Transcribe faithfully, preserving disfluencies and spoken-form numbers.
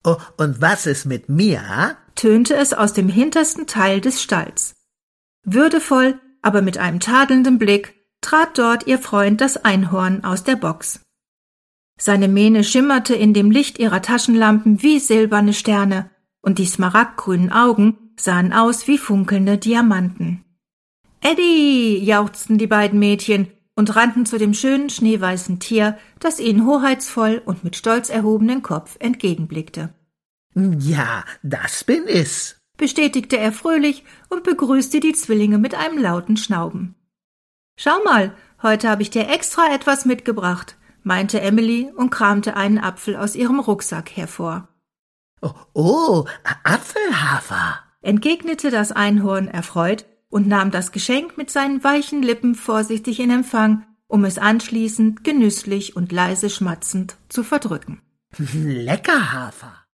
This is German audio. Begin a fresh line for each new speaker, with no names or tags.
Oh, und was ist mit mir?
Tönte es aus dem hintersten Teil des Stalls. Würdevoll, aber mit einem tadelnden Blick, trat dort ihr Freund das Einhorn aus der Box. Seine Mähne schimmerte in dem Licht ihrer Taschenlampen wie silberne Sterne, und die smaragdgrünen Augen sahen aus wie funkelnde Diamanten. »Eddie«, jauchzten die beiden Mädchen und rannten zu dem schönen schneeweißen Tier, das ihnen hoheitsvoll und mit stolz erhobenen Kopf entgegenblickte.
»Ja, das bin ich«,
bestätigte er fröhlich und begrüßte die Zwillinge mit einem lauten Schnauben. »Schau mal, heute habe ich dir extra etwas mitgebracht«, meinte Emily und kramte einen Apfel aus ihrem Rucksack hervor.
»Oh, oh Apfelhafer«,
entgegnete das Einhorn erfreut und nahm das Geschenk mit seinen weichen Lippen vorsichtig in Empfang, um es anschließend genüsslich und leise schmatzend zu verdrücken.
»Lecker Hafer«,